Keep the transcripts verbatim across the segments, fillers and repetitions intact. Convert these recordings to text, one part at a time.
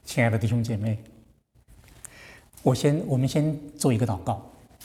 亲爱的弟兄姐妹，我先，我们先做一个祷告。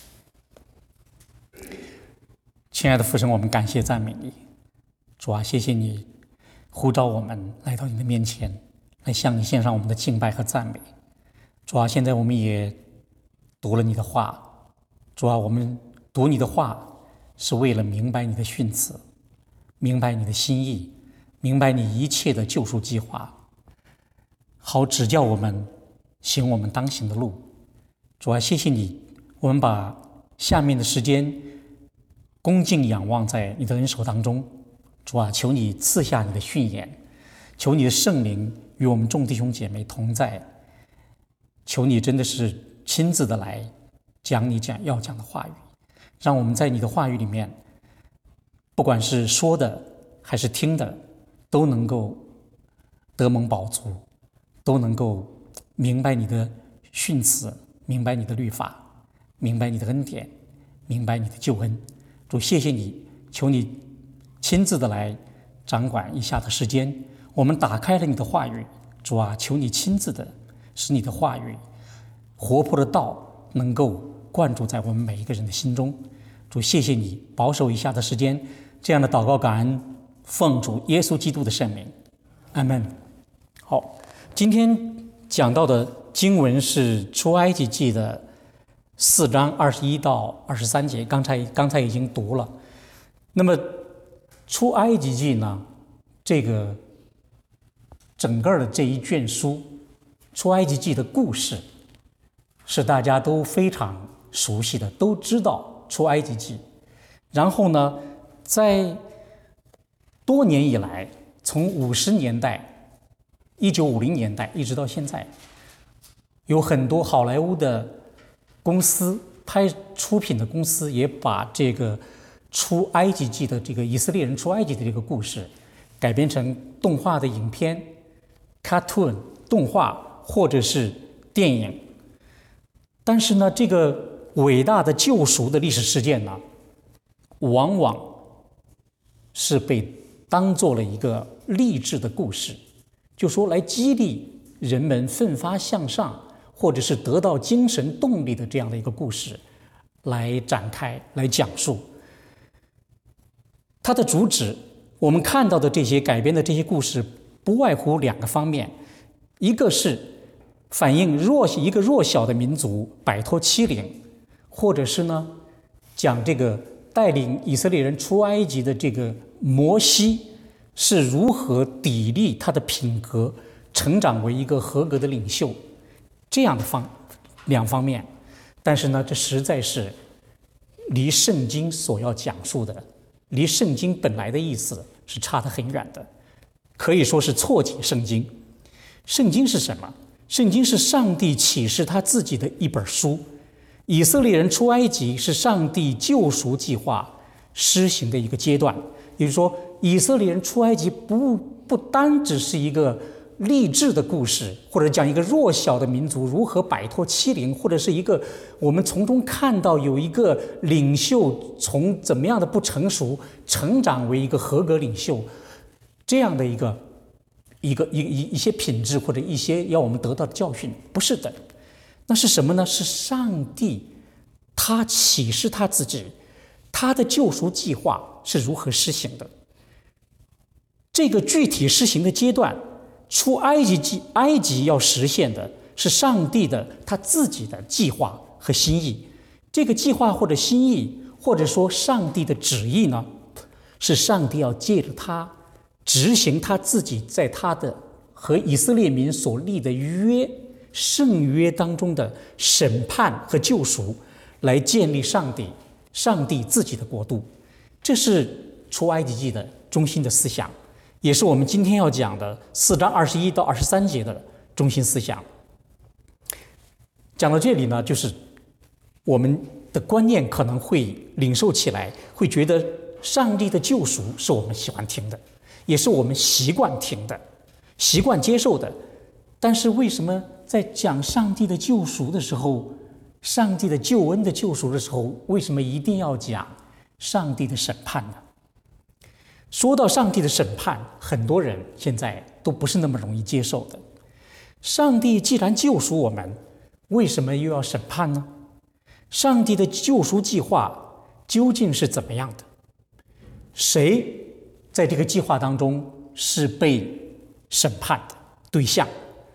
亲爱的父神，我们感谢赞美你，主啊，谢谢你呼召我们来到你的面前，来向你献上我们的敬拜和赞美。主啊，现在我们也读了你的话，主啊，我们读你的话是为了明白你的训词，明白你的心意，明白你一切的救赎计划，好指教我们行我们当行的路。主啊，谢谢你，我们把下面的时间恭敬仰望在你的恩手当中。主啊，求你赐下你的训言，求你的圣灵与我们众弟兄姐妹同在，求你真的是亲自的来讲你讲要讲的话语，让我们在你的话语里面，不管是说的还是听的，都能够得蒙饱足，都能够明白你的训词，明白你的律法，明白你的恩典，明白你的救恩。主，谢谢你，求你亲自的来掌管以下的时间。我们打开了你的话语，主啊，求你亲自的使你的话语活泼的道能够灌注在我们每一个人的心中。主，谢谢你保守以下的时间，这样的祷告感恩，奉主耶稣基督的圣名，阿们。好，今天讲到的经文是出埃及记的四章二十一到二十三节，刚才刚才已经读了。那么出埃及记呢，这个整个的这一卷书，出埃及记的故事是大家都非常熟悉的，都知道出埃及记。然后呢，在多年以来，从五十年代、一九五零年代一直到现在，有很多好莱坞的公司拍出品的公司也把这个出埃及记的这个以色列人出埃及的这个故事改编成动画的影片 cartoon 动画或者是电影。但是呢，这个伟大的救赎的历史事件呢，往往是被当做了一个励志的故事，就说来激励人们奋发向上，或者是得到精神动力的这样的一个故事来展开来讲述。它的主旨，我们看到的这些改编的这些故事不外乎两个方面，一个是反映弱一个弱小的民族摆脱欺凌，或者是呢讲这个带领以色列人出埃及的这个摩西是如何砥砺他的品格，成长为一个合格的领袖，这样的方两方面。但是呢，这实在是离圣经所要讲述的，离圣经本来的意思是差得很远的，可以说是错解圣经。圣经是什么？圣经是上帝启示他自己的一本书。以色列人出埃及是上帝救赎计划施行的一个阶段，也就是说，以色列人出埃及不不单只是一个励志的故事，或者讲一个弱小的民族如何摆脱欺凌，或者是一个我们从中看到有一个领袖从怎么样的不成熟成长为一个合格领袖，这样的一个一个一一一些品质或者一些要我们得到的教训，不是的。那是什么呢？是上帝他启示他自己，他的救赎计划是如何施行的。这个具体施行的阶段，出埃及记埃及要实现的是上帝的他自己的计划和心意。这个计划或者心意，或者说上帝的旨意呢，是上帝要借着他执行他自己在他的和以色列民所立的约圣约当中的审判和救赎，来建立上帝上帝自己的国度。这是出埃及记的中心的思想，也是我们今天要讲的四章二十一到二十三节的中心思想。讲到这里呢，就是我们的观念可能会领受起来，会觉得上帝的救赎是我们喜欢听的，也是我们习惯听的，习惯接受的。但是为什么在讲上帝的救赎的时候，上帝的救恩的救赎的时候，为什么一定要讲上帝的审判呢？说到上帝的审判，很多人现在都不是那么容易接受的。 上帝既然救赎我们，为什么又要审判呢？上帝的救赎计划究竟是怎么样的？谁在这个计划当中是被审判的对象？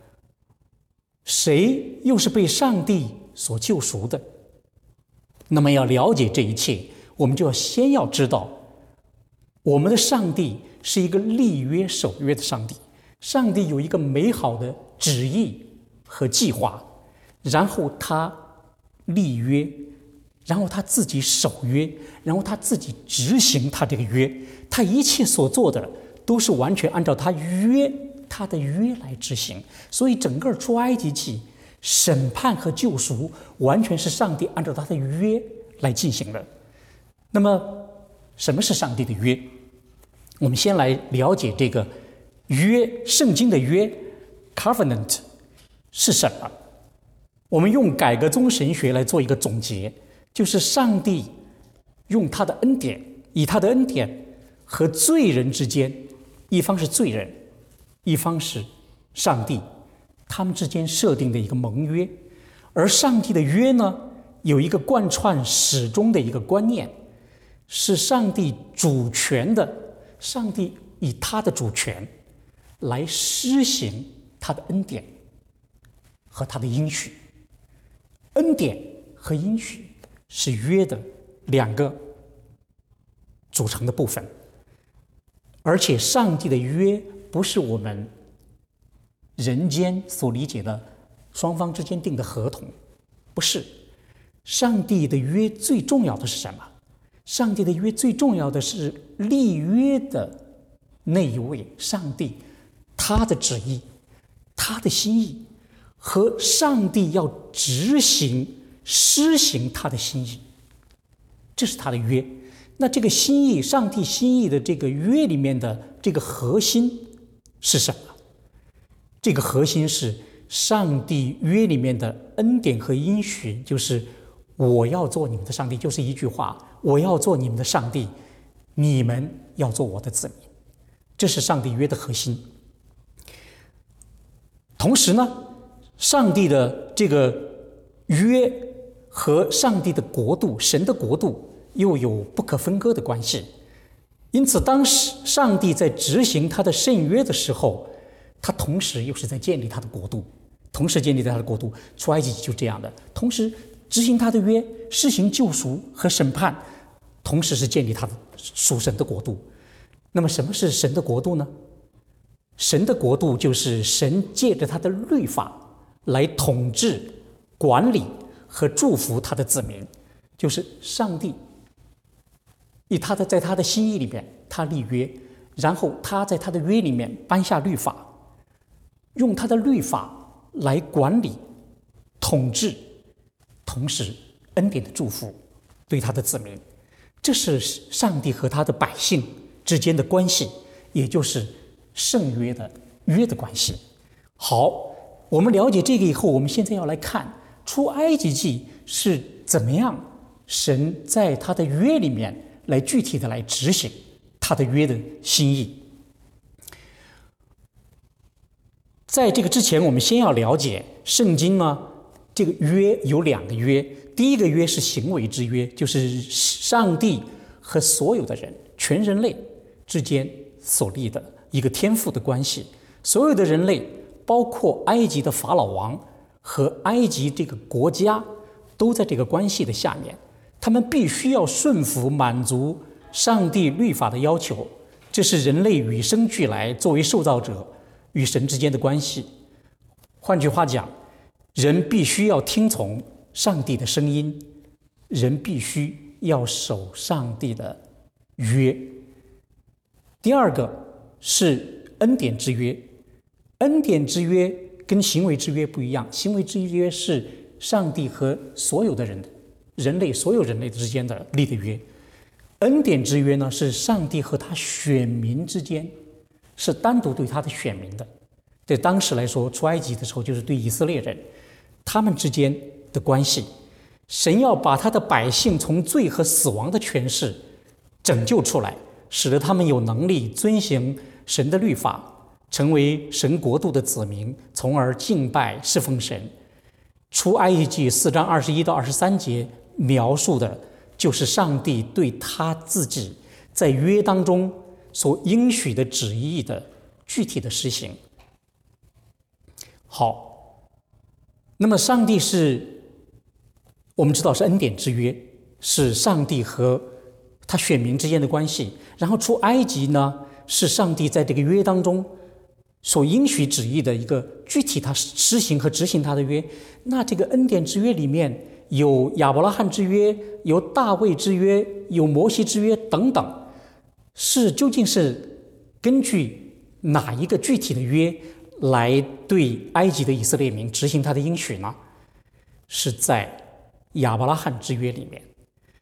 谁又是被上帝所救赎的？那么要了解这一切，我们就要先要知道，我们的上帝是一个立约守约的上帝。上帝有一个美好的旨意和计划，然后他立约，然后他自己守约，然后他自己执行他这个约，他一切所做的都是完全按照他约他的约来执行。所以整个出埃及记审判和救赎完全是上帝按照他的约来进行的。那么什么是上帝的约？我们先来了解这个约，圣经的约 covenant 是什么？我们用改革宗神学来做一个总结，就是上帝用他的恩典，以他的恩典和罪人之间，一方是罪人，一方是上帝，他们之间设定的一个盟约。而上帝的约呢，有一个贯穿始终的一个观念，是上帝主权的，上帝以他的主权来施行他的恩典和他的应许。恩典和应许是约的两个组成的部分，而且上帝的约不是我们人间所理解的双方之间定的合同，不是。上帝的约最重要的是什么？上帝的约最重要的是立约的那一位上帝，他的旨意，他的心意，和上帝要执行施行他的心意，这是他的约。那这个心意，上帝心意的这个约里面的这个核心是什么？这个核心是上帝约里面的恩典和应许，就是我要做你们的上帝，就是一句话，我要做你们的上帝，你们要做我的子民，这是上帝约的核心。同时呢，上帝的这个约和上帝的国度，神的国度又有不可分割的关系。因此当时上帝在执行他的圣约的时候，他同时又是在建立他的国度，同时建立他的国度。出埃及记就这样的，同时执行他的约，施行救赎和审判，同时是建立他的属神的国度。那么什么是神的国度呢？神的国度就是神借着他的律法来统治、管理和祝福他的子民，就是上帝以他的在他的心意里面，他立约，然后他在他的约里面颁下律法，用他的律法来管理、统治，同时恩典的祝福对他的子民。这是上帝和他的百姓之间的关系，也就是圣约的约的关系。好，我们了解这个以后，我们现在要来看出埃及记是怎么样神在他的约里面来具体的来执行他的约的心意。在这个之前，我们先要了解圣经呢，这个约有两个约。第一个约是行为之约，就是上帝和所有的人，全人类之间所立的一个天父的关系。所有的人类，包括埃及的法老王和埃及这个国家，都在这个关系的下面，他们必须要顺服满足上帝律法的要求。这是人类与生俱来作为受造者与神之间的关系。换句话讲，人必须要听从上帝的声音，人必须要守上帝的约。第二个是恩典之约。恩典之约跟行为之约不一样，行为之约是上帝和所有的人人类所有人类之间的立的约。恩典之约呢，是上帝和他选民之间，是单独对他的选民的。对当时来说，出埃及的时候就是对以色列人，他们之间的关系。神要把他的百姓从罪和死亡的权势拯救出来，使得他们有能力遵行神的律法， 成为神国度的子民，从而敬拜侍奉神。出埃及记四章二十一到二十三节描述的就是上帝对他自己在约当中所应许的旨意的具体的实行。好，那么上帝是我们知道是恩典之约，是上帝和他选民之间的关系。然后出埃及呢，是上帝在这个约当中所应许旨意的一个具体他施行和执行他的约。那这个恩典之约里面有亚伯拉罕之约，有大卫之约，有摩西之约等等，是究竟是根据哪一个具体的约来对埃及的以色列民执行他的应许呢？是在亚伯拉罕之约里面。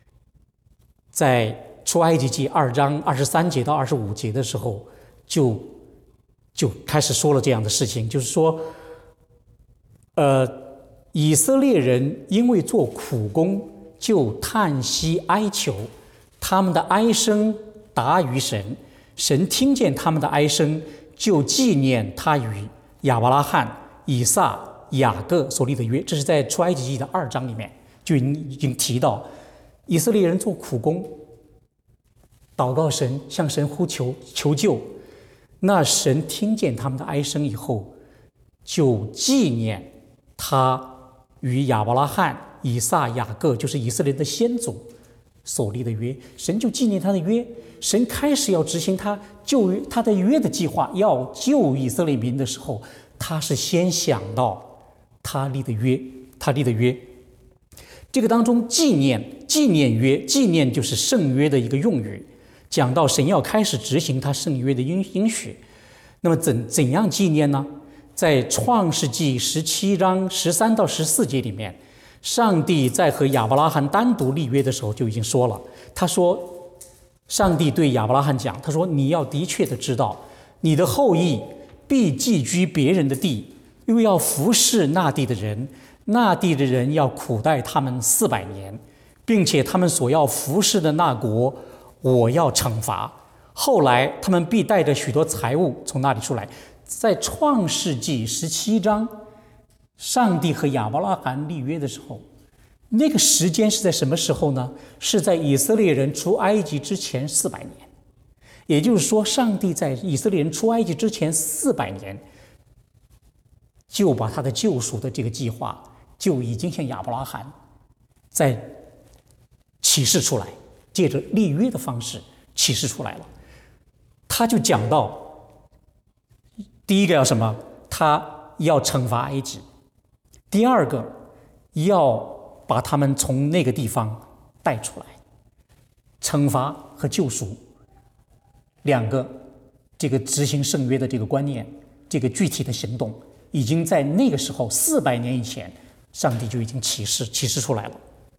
在出埃及记二章二十三节到二十五节的时候，就就开始说了这样的事情，就是说，呃，以色列人因为做苦工，就叹息哀求，他们的哀声达于神，神听见他们的哀声，就纪念他与亚伯拉罕、以撒、雅各所立的约。这是在出埃及记的二章里面就已经提到，以色列人做苦工，祷告神，向神呼求求救。那神听见他们的哀声以后，就纪念他与亚伯拉罕、以撒、雅各，就是以色列的先祖所立的约。神就纪念他的约，神开始要执行他救他的约的计划，要救以色列民的时候，他是先想到他立的约，他立的约。这个当中纪念纪念约，纪念就是圣约的一个用语，讲到神要开始执行他圣约的应许。那么怎怎样纪念呢？在创世纪十七章十三到十四节里面，上帝在和亚伯拉罕单独立约的时候就已经说了，他说，上帝对亚伯拉罕讲，他说，你要的确的知道，你的后裔必寄居别人的地，又要服侍那地的人，那地的人要苦待他们四百年，并且他们所要服侍的那国，我要惩罚。后来他们必带着许多财物从那里出来。在创世纪十七章，上帝和亚伯拉罕立约的时候，那个时间是在什么时候呢？是在以色列人出埃及之前四百年。也就是说，上帝在以色列人出埃及之前四百年，就把他的救赎的这个计划就已经向亚伯拉罕在启示出来，借着立约的方式启示出来了。他就讲到，第一个要什么？他要惩罚埃及；第二个要把他们从那个地方带出来。惩罚和救赎两个这个执行圣约的这个观念，这个具体的行动，已经在那个时候四百年以前，上帝就已经启示启示出来了。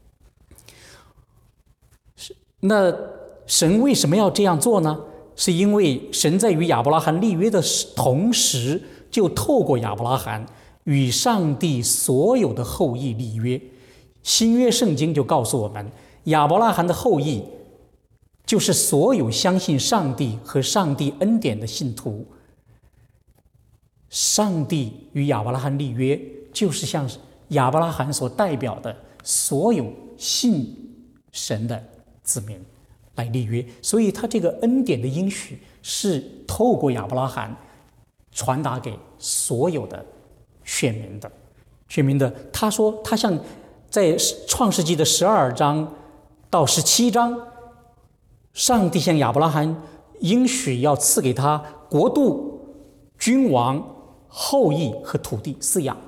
那神为什么要这样做呢？是因为神在与亚伯拉罕立约的同时，就透过亚伯拉罕与上帝所有的后裔立约。新约圣经就告诉我们，亚伯拉罕的后裔就是所有相信上帝和上帝恩典的信徒。上帝与亚伯拉罕立约，就是向亚伯拉罕所代表的所有信神的子民来立约。所以他这个恩典的应许是透过亚伯拉罕传达给所有的选民的选民的。他说，他像在创世纪的十二章到十七章，上帝向亚伯拉罕应许要赐给他国度、君王、后裔和土地四样。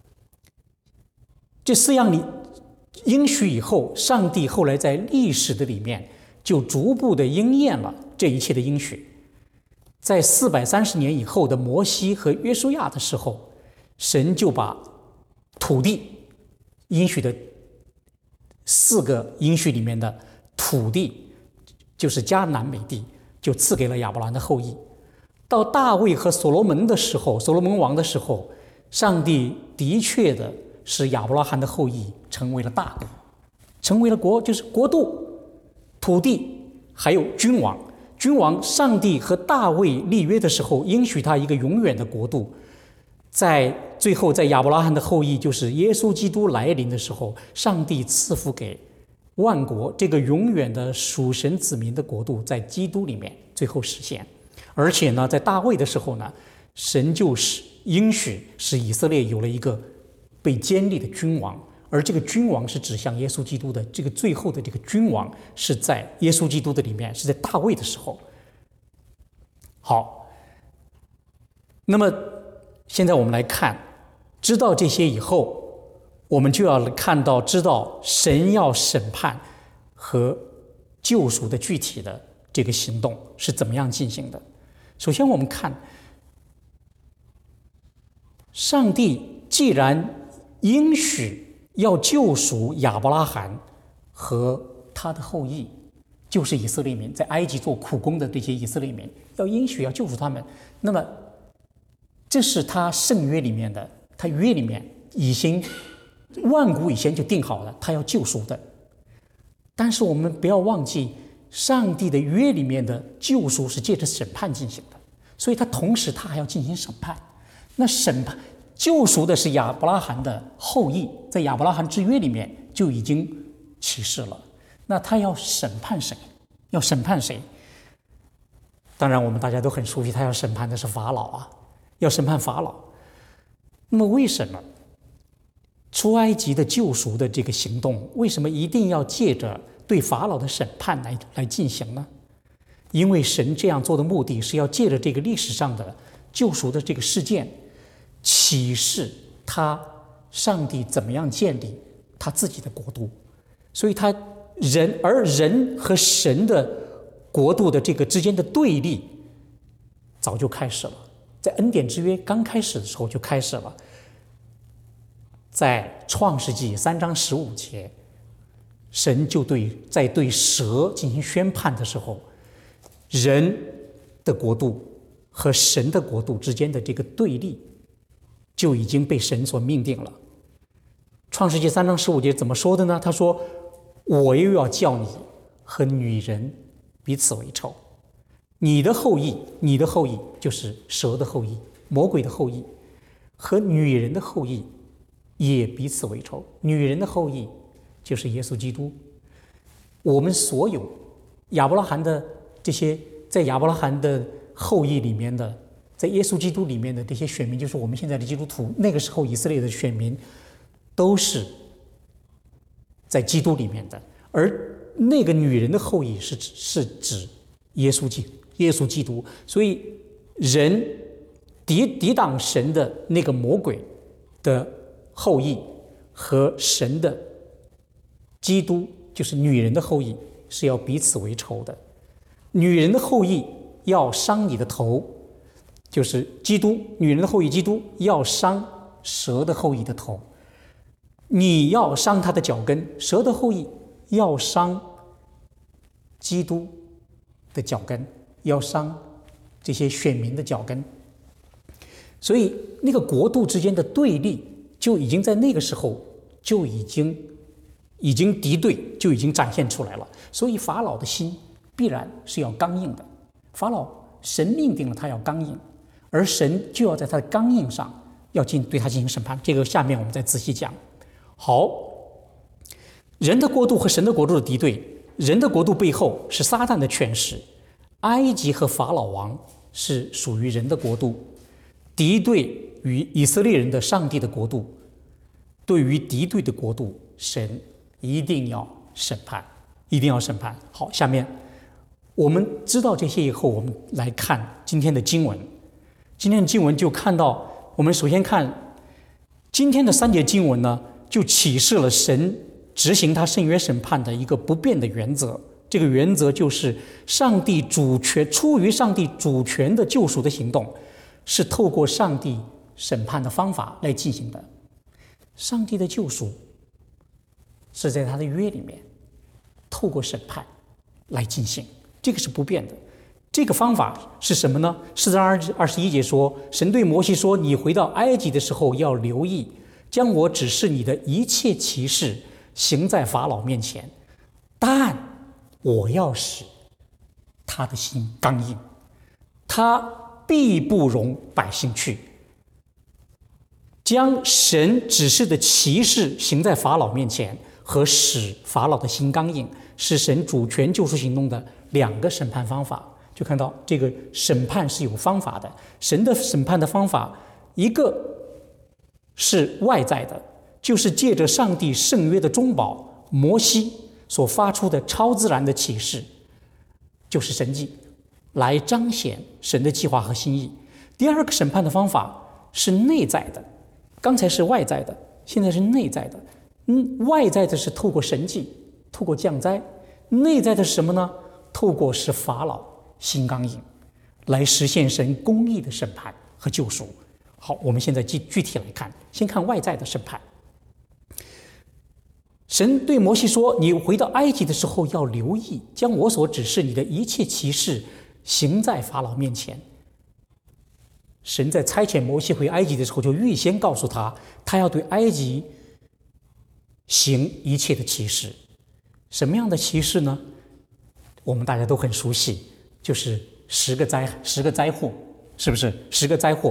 这四样里应许以后，上帝后来在历史的里面就逐步的应验了这一切的应许。在四百三十年以后的摩西和约书亚的时候，神就把土地应许的四个应许里面的土地，就是迦南美地，就赐给了亚伯兰的后裔。到大卫和所罗门的时候，所罗门王的时候，上帝的确的使亚伯拉罕的后裔成为了大国，成为了国，就是国度、土地还有君王。 君王，上帝和大卫立约的时候，应许他一个永远的国度。在最后，在亚伯拉罕的后裔，就是耶稣基督来临的时候，上帝赐福给万国这个永远的属神子民的国度，在基督里面最后实现。而且呢，在大卫的时候呢，神就是应许使以色列有了一个被坚立的君王，而这个君王是指向耶稣基督的。这个最后的这个君王是在耶稣基督的里面，是在大卫的时候。好，那么现在我们来看，知道这些以后，我们就要看到知道神要审判和救赎的具体的这个行动是怎么样进行的。首先我们看，上帝既然应许要救赎亚伯拉罕和他的后裔，就是以色列民，在埃及做苦工的这些以色列民，要应许要救赎他们，那么这是他圣约里面的，他约里面已经万古以前就定好了，他要救赎的。但是我们不要忘记，上帝的约里面的救赎是借着审判进行的，所以他同时他还要进行审判。那审判救赎的是亚伯拉罕的后裔，在亚伯拉罕之约里面就已经启示了。那他要审判谁？要审判谁？当然我们大家都很熟悉，他要审判的是法老啊，要审判法老。那么为什么出埃及的救赎的这个行动，为什么一定要借着对法老的审判来来进行呢？因为神这样做的目的是要借着这个历史上的救赎的这个事件，启示他上帝怎么样建立他自己的国度。所以他人而人和神的国度的这个之间的对立早就开始了，在恩典之约刚开始的时候就开始了。在创世纪三章十五节，神就对在对蛇进行宣判的时候，人的国度和神的国度之间的这个对立就已经被神所命定了。创世纪三章十五节怎么说的呢？他说，我又要叫你和女人彼此为仇，你的后裔，你的后裔就是蛇的后裔，魔鬼的后裔，和女人的后裔也彼此为仇。女人的后裔就是耶稣基督。我们所有亚伯拉罕的这些在亚伯拉罕的后裔里面的，在耶稣基督里面的这些选民，就是我们现在的基督徒，那个时候以色列的选民都是在基督里面的。而那个女人的后裔是指是指耶稣基耶稣基督。所以人抵抵挡神的那个魔鬼的后裔和神的基督，就是女人的后裔，是要彼此为仇的。女人的后裔要伤你的头，就是基督，女人的后裔基督要伤蛇的后裔的头，你要伤他的脚跟，蛇的后裔要伤基督的脚跟，要伤这些选民的脚跟。所以那个国度之间的对立就已经在那个时候就已经已经敌对，就已经展现出来了。所以法老的心必然是要刚硬的，法老神命定了他要刚硬，而神就要在他的刚硬上要进对他进行审判。这个下面我们再仔细讲。好，人的国度和神的国度的敌对，人的国度背后是撒旦的权势，埃及和法老王是属于人的国度，敌对于以色列人的上帝的国度。对于敌对的国度，神一定要审判，一定要审判。好，下面我们知道这些以后，我们来看今天的经文。今天的经文就看到，我们首先看今天的三节经文呢，就启示了神执行他圣约审判的一个不变的原则。这个原则就是上帝主权，出于上帝主权的救赎的行动，是透过上帝审判的方法来进行的。上帝的救赎是在他的约里面透过审判来进行，这个是不变的。这个方法是什么呢？四章二十一节说，神对摩西说，你回到埃及的时候要留意，将我指示你的一切奇事行在法老面前，但我要使他的心刚硬，他必不容百姓去。将神指示的奇事行在法老面前，和使法老的心刚硬，是神主权救赎行动的两个审判方法。就看到这个审判是有方法的，神的审判的方法，一个是外在的，就是借着上帝圣约的中保摩西所发出的超自然的启示，就是神迹，来彰显神的计划和心意。第二个审判的方法是内在的，刚才是外在的，现在是内在的。嗯，外在的是透过神迹，透过降灾；内在的是什么呢？透过使法老心刚硬，来实现神公义的审判和救赎。好，我们现在具具体来看，先看外在的审判。神对摩西说：“你回到埃及的时候，要留意将我所指示你的一切奇事行在法老面前。”神在差遣摩西回埃及的时候，就预先告诉他，他要对埃及行一切的奇事。什么样的奇事呢？我们大家都很熟悉，就是十个灾十个灾祸，是不是？十个灾祸。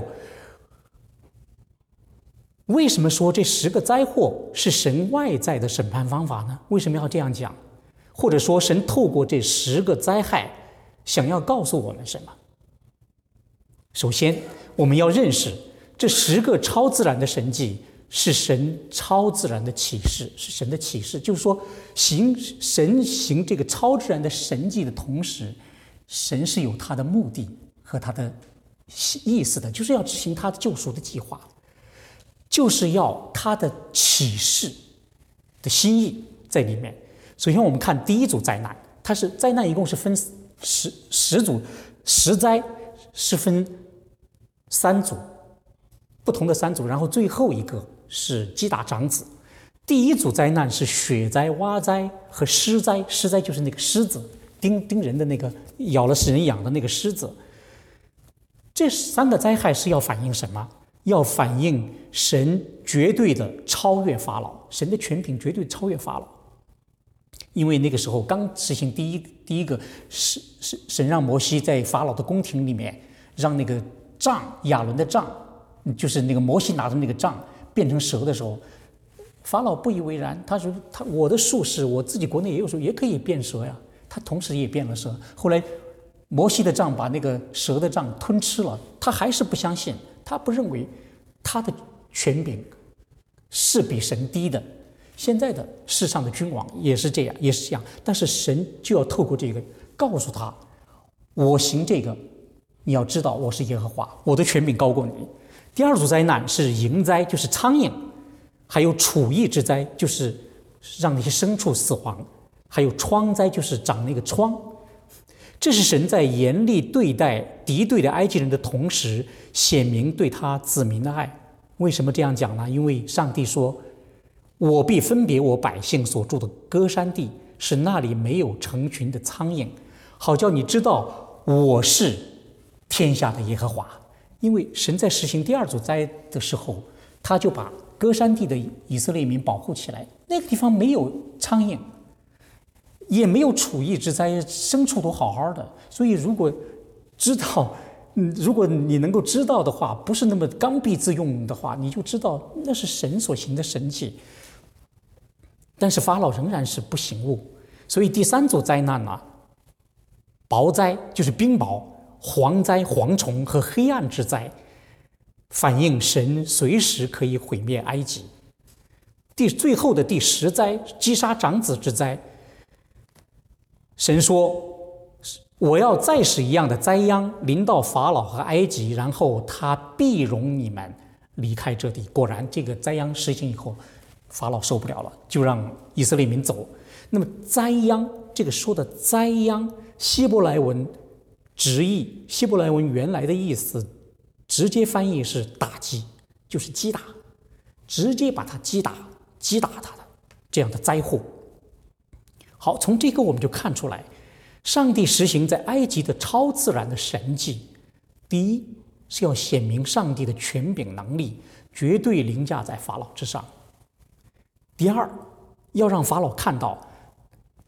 为什么说这十个灾祸是神外在的审判方法呢？为什么要这样讲？或者说，神透过这十个灾害想要告诉我们什么？首先，我们要认识这十个超自然的神迹是神超自然的启示，是神的启示。就是说，行神行这个超自然的神迹的同时，神是有他的目的和他的意思的，就是要执行他的救赎的计划，就是要他的启示的心意在里面。首先，我们看第一组灾难，它是灾难一共是分十十组，十灾是分三组，不同的三组，然后最后一个是击打长子。第一组灾难是雪灾、蛙灾和狮灾，狮灾就是那个狮子叮叮人的那个咬了使人痒的那个狮子。这三个灾害是要反映什么？要反映神绝对的超越法老，神的权柄绝对超越法老。因为那个时候刚实行第一第一个是是神让摩西在法老的宫廷里面让那个杖亚伦的杖，就是那个摩西拿着那个杖变成蛇的时候，法老不以为然，他说他我的术士，我自己国内也有时候也可以变蛇呀，他同时也变了蛇。后来摩西的杖把那个蛇的杖吞吃了，他还是不相信，他不认为他的权柄是比神低的。现在的世上的君王也是这样，也是这样，但是神就要透过这个告诉他，我行这个，你要知道我是耶和华，我的权柄高过你。第二组灾难是蝇灾，就是苍蝇，还有鼠疫之灾，就是让那些牲畜死亡，还有疮灾，就是长那个疮。这是神在严厉对待敌对的埃及人的同时，显明对他子民的爱。为什么这样讲呢？因为上帝说，我必分别我百姓所住的歌山地，使那里没有成群的苍蝇，好叫你知道我是天下的耶和华。因为神在实行第二组灾的时候，他就把歌山地的以色列民保护起来，那个地方没有苍蝇，也没有鼠疫之灾，牲畜都好好的。所以如果知道嗯，如果你能够知道的话，不是那么刚愎自用的话，你就知道那是神所行的神迹。但是法老仍然是不醒悟，所以第三组灾难呢、啊，雹灾就是冰雹，蝗灾、蝗虫和黑暗之灾，反映神随时可以毁灭埃及。第最后的第十灾，击杀长子之灾，神说，我要再使一样的灾殃临到法老和埃及，然后他必容你们离开这地。果然这个灾殃实行以后，法老受不了了，就让以色列民走。那么灾殃，这个说的灾殃，希伯来文直译，希伯来文原来的意思直接翻译是打击，就是击打，直接把他击打击打他的这样的灾祸。好，从这个我们就看出来，上帝实行在埃及的超自然的神迹，第一是要显明上帝的权柄能力绝对凌驾在法老之上，第二要让法老看到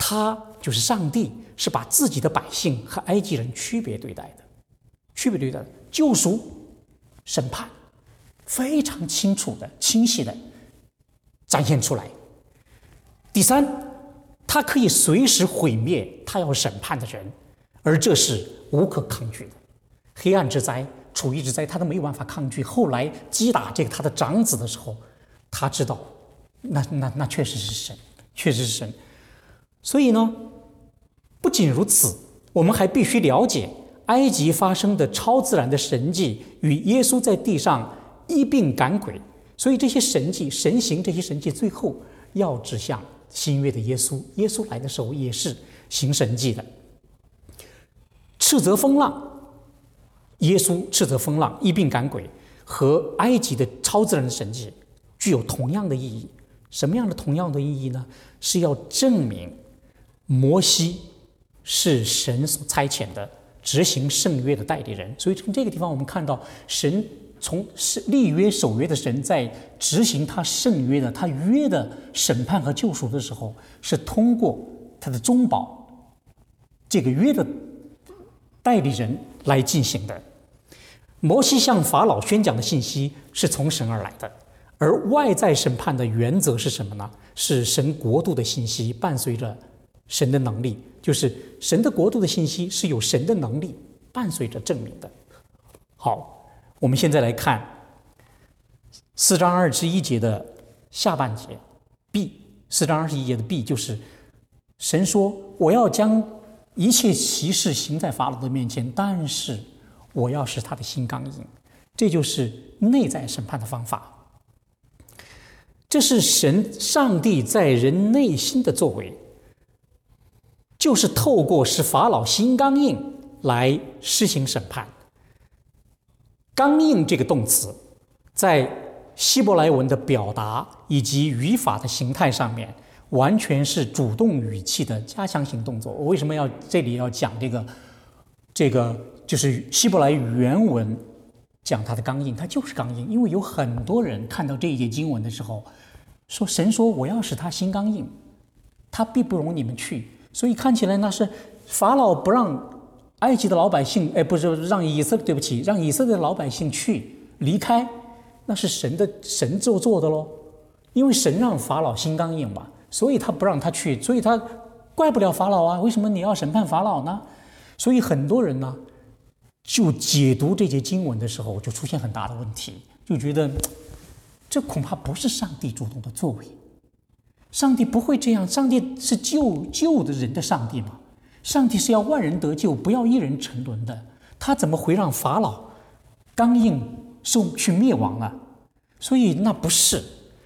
他就是上帝，是把自己的百姓和埃及人区别对待的，区别对待的救赎、审判，非常清楚的、清晰的展现出来。第三，他可以随时毁灭他要审判的人，而这是无可抗拒的。黑暗之灾、楚役之灾，他都没有办法抗拒。后来击打这个他的长子的时候，他知道，那那那确实是神，确实是神。所以呢，不仅如此，我们还必须了解埃及发生的超自然的神迹与耶稣在地上医病赶鬼。所以这些神迹、神行这些神迹，最后要指向新约的耶稣。耶稣来的时候也是行神迹的。斥责风浪，耶稣斥责风浪、医病赶鬼，和埃及的超自然的神迹具有同样的意义。什么样的同样的意义呢？是要证明摩西是神所差遣的执行圣约的代理人。所以从这个地方我们看到，神从立约守约的神在执行他圣约的他约的审判和救赎的时候，是通过他的中保这个约的代理人来进行的。摩西向法老宣讲的信息是从神而来的，而外在审判的原则是什么呢？是神国度的信息伴随着神的能力，就是神的国度的信息是有神的能力伴随着证明的。好，我们现在来看四章二十一节的下半节 B。 四章二十一节的 B 就是神说，我要将一切奇事行在法老的面前，但是我要使他的心刚硬。这就是内在审判的方法，这是神上帝在人内心的作为，就是透过使法老心刚硬来施行审判。刚硬这个动词在希伯来文的表达以及语法的形态上面，完全是主动语气的加强型动作。我为什么要这里要讲这个这个就是希伯来原文讲它的刚硬，它就是刚硬。因为有很多人看到这一节经文的时候说，神说我要使他心刚硬，他必不容你们去。所以看起来那是法老不让埃及的老百姓，哎，不是让以色列，对不起，让以色列的老百姓去离开，那是神的神做做的咯。因为神让法老心刚硬嘛，所以他不让他去，所以他怪不了法老啊。为什么你要审判法老呢？所以很多人呢，就解读这节经文的时候，就出现很大的问题，就觉得这恐怕不是上帝主动的作为。上帝不会这样，上帝是救救的人的上帝嘛。上帝是要万人得救，不要一人沉沦的，他怎么会让法老刚硬受去灭亡呢？所以那不是。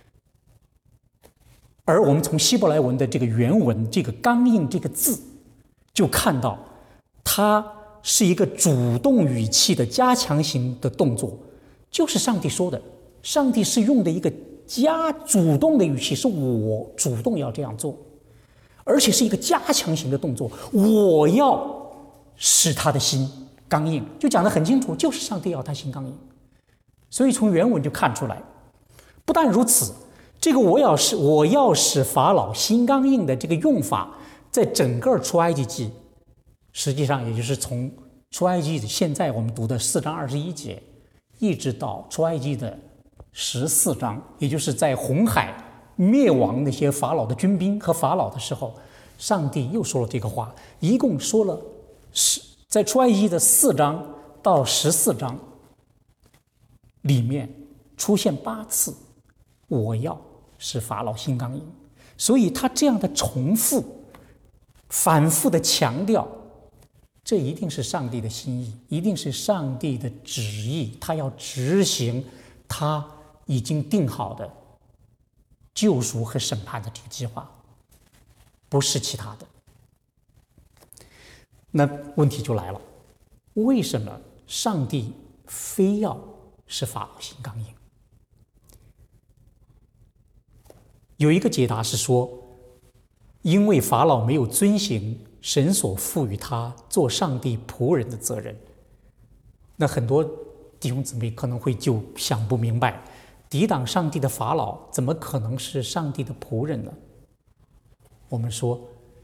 而我们从希伯来文的这个原文，这个刚硬这个字，就看到它是一个主动语气的加强型的动作，就是上帝说的。上帝是用的一个加主动的语气，是我主动要这样做，而且是一个加强型的动作，我要使他的心刚硬，就讲得很清楚，就是上帝要他心刚硬。所以从原文就看出来。不但如此，这个我要使我要使法老心刚硬的这个用法，在整个出埃及记，实际上也就是从出埃及记现在我们读的四章二十一节，一直到出埃及的十四章，也就是在红海灭亡那些法老的军兵和法老的时候，上帝又说了这个话，一共说了是在出埃及的四章到十四章里面出现八次我要使法老心刚硬。所以他这样的重复反复的强调，这一定是上帝的心意，一定是上帝的旨意，他要执行他已经定好的救赎和审判的这个计划，不是其他的。那问题就来了，为什么上帝非要使法老心刚硬？有一个解答是说，因为法老没有遵行神所赋予他做上帝仆人的责任。那很多弟兄姊妹可能会就想不明白，抵挡上帝的法老怎么可能是上帝的仆人呢？我们说，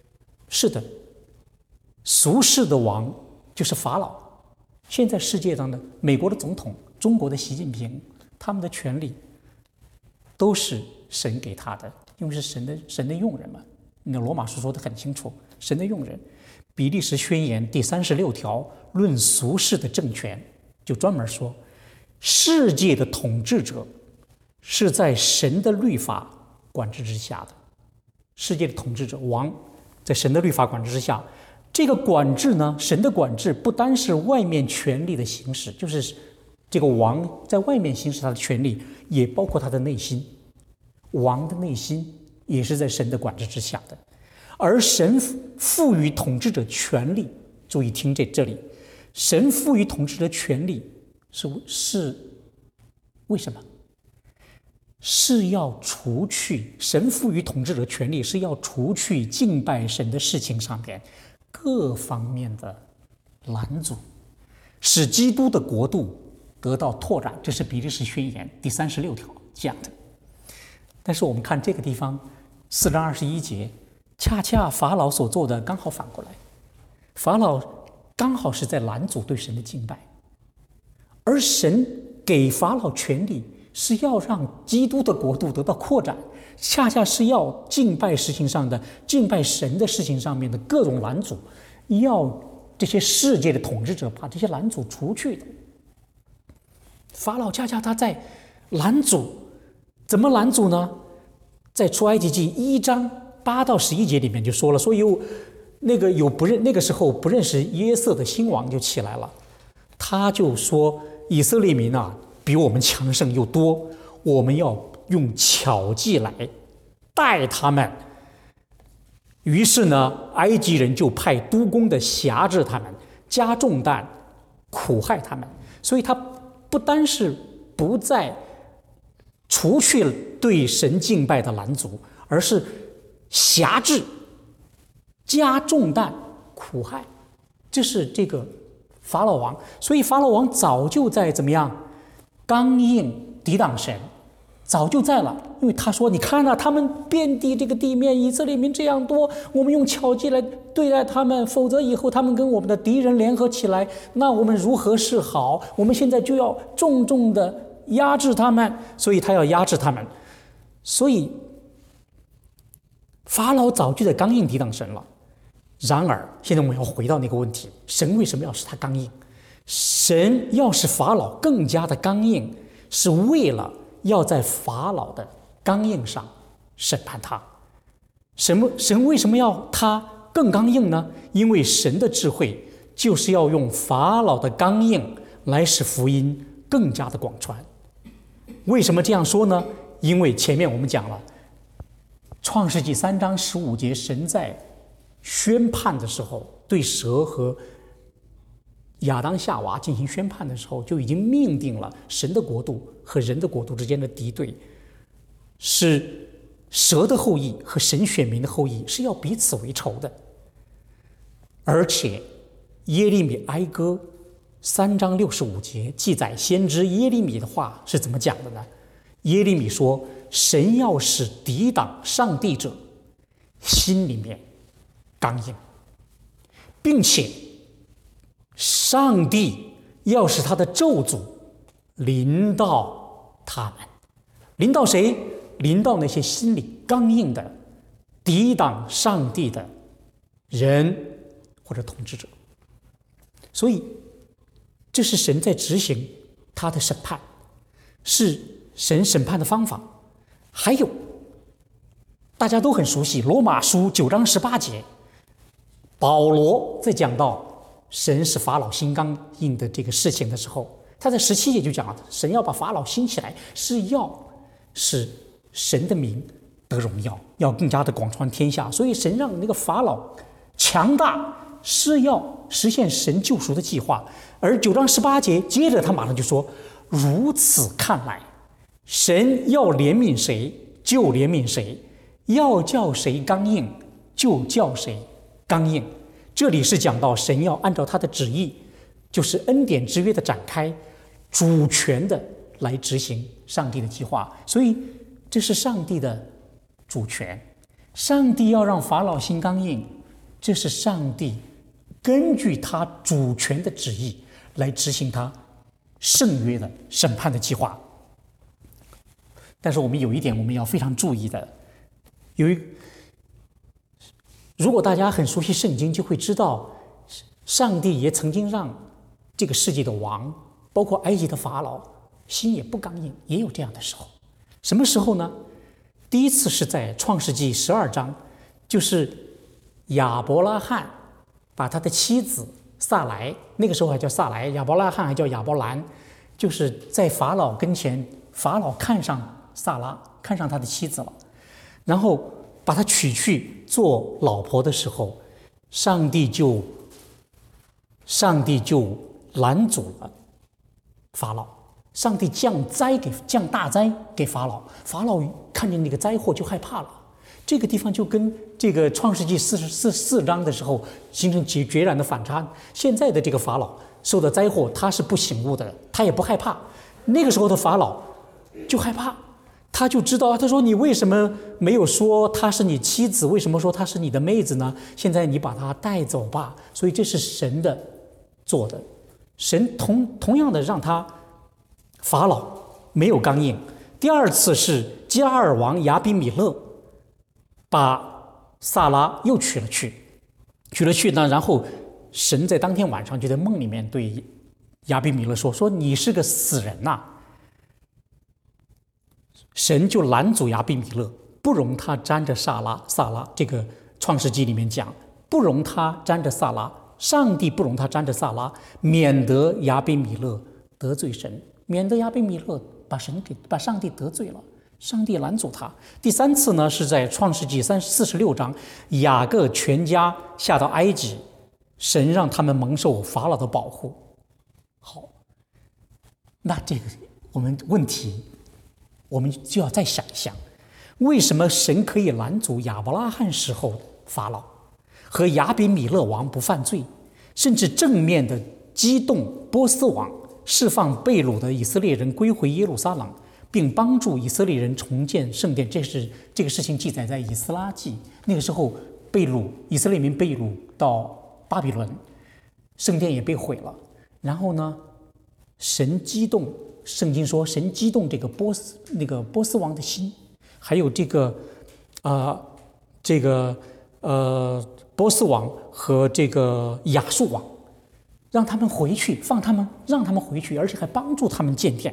是的，俗世的王就是法老。现在世界上的美国的总统、中国的习近平，他们的权利都是神给他的，因为是神的神的用人嘛。那罗马书说得很清楚，神的用人。比利时宣言第三十六条论俗世的政权，就专门说，世界的统治者是在神的律法管制之下的。世界的统治者王在神的律法管制之下，这个管制呢，神的管制不单是外面权力的行使，就是这个王在外面行使他的权利，也包括他的内心。王的内心也是在神的管制之下的。而神赋予统治者权力，注意听这这里，神赋予统治者权力是是为什么？是要除去神赋予统治者权力，是要除去敬拜神的事情上面各方面的拦阻，使基督的国度得到拓展。这是比利时宣言第三十六条讲的。但是我们看这个地方四章二十一节，恰恰法老所做的刚好反过来，法老刚好是在拦阻对神的敬拜，而神给法老权力是要让基督的国度得到扩展，恰恰是要敬拜事情上的敬拜神的事情上面的各种拦阻，要这些世界的统治者把这些拦阻除去的。法老恰恰他在拦阻，怎么拦阻呢？在出埃及记一章八到十一节里面就说了，说有那个有不认那个时候不认识约瑟的新王就起来了，他就说以色列民啊，比我们强盛又多，我们要用巧计来带他们。于是呢，埃及人就派督工的辖制他们，加重担，苦害他们。所以他不单是不再除去对神敬拜的拦阻，而是辖制、加重担、苦害。这是这个法老王。所以法老王早就在怎么样刚硬抵挡神，早就在了。因为他说，你看啊，他们遍地这个地面，以色列民这样多，我们用巧计来对待他们，否则以后他们跟我们的敌人联合起来，那我们如何是好？我们现在就要重重的压制他们，所以他要压制他们。所以法老早就在刚硬抵挡神了。然而现在我们要回到那个问题，神为什么要使他刚硬？神要使法老更加的刚硬，是为了要在法老的刚硬上审判他。神神为什么要他更刚硬呢？因为神的智慧就是要用法老的刚硬来使福音更加的广传。为什么这样说呢？因为前面我们讲了，创世纪三章十五节，神在宣判的时候，对蛇和亚当夏娃进行宣判的时候，就已经命定了神的国度和人的国度之间的敌对，是蛇的后裔和神选民的后裔是要彼此为仇的。而且耶利米哀歌三章六十五节记载先知耶利米的话是怎么讲的呢？耶利米说，神要使抵挡上帝者心里面刚硬，并且上帝要使他的咒诅临到他们。临到谁？临到那些心里刚硬的抵挡上帝的人或者统治者。所以这是神在执行他的审判，是神审判的方法。还有大家都很熟悉罗马书九章十八节，保罗在讲到神使法老心刚硬的这个事情的时候，他在十七节就讲了，神要把法老兴起来，是要使神的名得荣耀，要更加的广传天下。所以神让那个法老强大，是要实现神救赎的计划。而九章十八节接着他马上就说，如此看来，神要怜悯谁就怜悯谁，要叫谁刚硬就叫谁刚硬。这里是讲到神要按照他的旨意，就是恩典之约的展开，主权的来执行上帝的计划。所以这是上帝的主权，上帝要让法老心刚硬， 这是上帝根据他主权的旨意来执行他圣约的审判的计划。但是我们有一点我们要非常注意的，有一如果大家很熟悉圣经，就会知道上帝也曾经让这个世界的王，包括埃及的法老，心也不刚硬，也有这样的时候。什么时候呢？第一次是在创世纪十二章，就是亚伯拉罕把他的妻子萨莱，那个时候还叫萨莱，亚伯拉罕还叫亚伯兰，就是在法老跟前，法老看上萨拉，看上他的妻子了，然后把他娶去做老婆的时候，上帝就上帝就拦阻了法老，上帝降灾给降大灾给法老，法老看见那个灾祸就害怕了。这个地方就跟这个创世纪四十四四章的时候形成截决然的反差。现在的这个法老受到灾祸，他是不醒悟的，他也不害怕。那个时候的法老就害怕，他就知道，他说你为什么没有说她是你妻子，为什么说她是你的妹子呢？现在你把她带走吧。所以这是神的做的，神同同样的让他法老没有刚硬。第二次是基拉尔王亚比米勒把萨拉又娶了去，娶了去呢，然后神在当天晚上就在梦里面对亚比米勒说：“说你是个死人呐、啊！”神就拦阻亚比米勒，不容他沾着萨拉。萨拉这个创世纪里面讲，不容他沾着萨拉，上帝不容他沾着萨拉，免得亚比米勒得罪神，免得亚比米勒把神给把上帝得罪了。上帝拦阻他。第三次呢，是在创世纪三四十六章，雅各全家下到埃及，神让他们蒙受法老的保护。好，那这个我们问题，我们就要再想一想，为什么神可以拦阻亚伯拉罕时候的法老和亚比米勒王不犯罪，甚至正面的激动波斯王释放被掳的以色列人归回耶路撒冷，并帮助以色列人重建圣殿？这是这个事情记载在以斯拉记。那个时候被掳，以色列民被掳到巴比伦，圣殿也被毁了。然后呢，神激动，圣经说神激动这个波斯那个波斯王的心，还有这个啊、呃、这个呃波斯王和这个亚述王，让他们回去，放他们，让他们回去，而且还帮助他们建殿。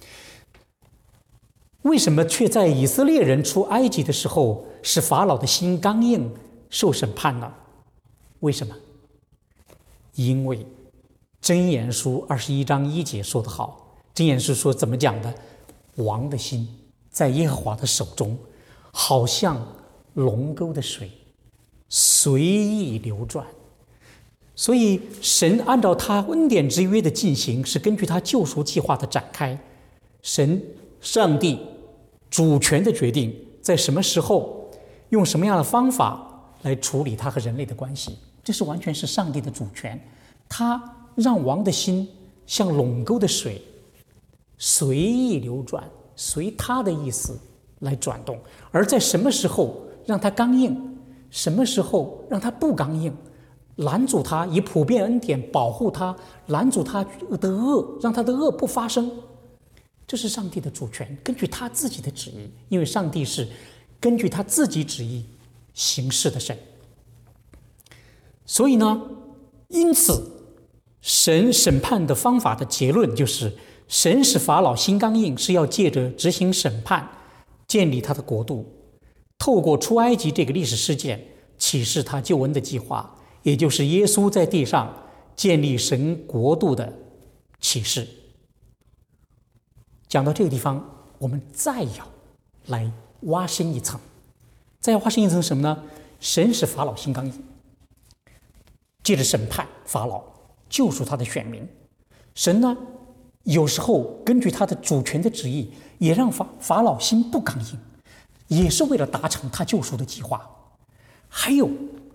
为什么却在以色列人出埃及的时候，使法老的心刚硬，受审判呢？为什么？因为箴言书二十一章一节说得好，箴言书说怎么讲的？王的心在耶和华的手中，好像龙沟的水，随意流转。所以神按照他恩典之约的进行，是根据他救赎计划的展开。神上帝主权的决定，在什么时候用什么样的方法来处理他和人类的关系，这是完全是上帝的主权。他让王的心像垄沟的水，随意流转，随他的意思来转动。而在什么时候让他刚硬，什么时候让他不刚硬，拦阻他，以普遍恩典保护他，拦阻他的恶，让他的恶不发生，这是上帝的主权，根据他自己的旨意。因为上帝是根据他自己旨意行事的神。所以呢，因此神审判的方法的结论就是，神使法老心刚硬，是要借着执行审判建立他的国度，透过出埃及这个历史事件启示他救恩的计划，也就是耶稣在地上建立神国度的启示。讲到这个地方，我们再要来挖深一层，再要挖深一层什么呢？神使法老心刚硬，借着审判法老，救赎他的选民。神呢，有时候根据他的主权的旨意，也让法法老心不刚硬，也是为了达成他救赎的计划。还有